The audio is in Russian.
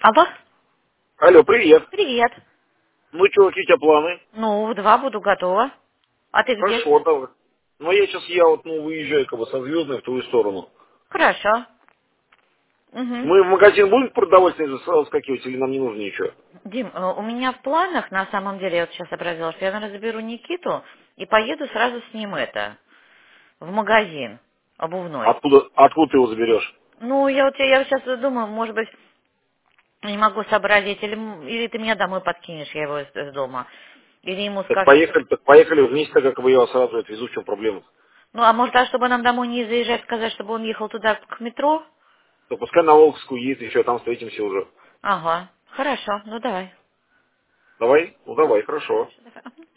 Алло? Алло, привет. Привет. Ну что, какие у тебя планы? Ну, в 2 буду готова. А ты где? Хорошо, давай. Ну я вот, выезжаю как бы со Звездной в твою сторону. Хорошо. Угу. Мы в магазин будем продовольствие заскакивать или нам не нужно ничего? Дим, у меня в планах, на самом деле, я вот сейчас сообразила, что я, наверное, заберу Никиту и поеду сразу с ним в магазин обувной. Откуда ты его заберешь? Ну, я вот сейчас думаю, может быть, не могу сообразить, или ты меня домой подкинешь, я его из дома, или ему скажешь, что... Так поехали вместе, так как бы я вас сразу отвезу, в чем проблема? Ну, а может, чтобы нам домой не заезжать, сказать, чтобы он ехал туда, к метро? То пускай на Волговскую едет, еще там встретимся уже. Ага, хорошо, ну давай. Давай? Ну давай, хорошо. Хорошо, давай.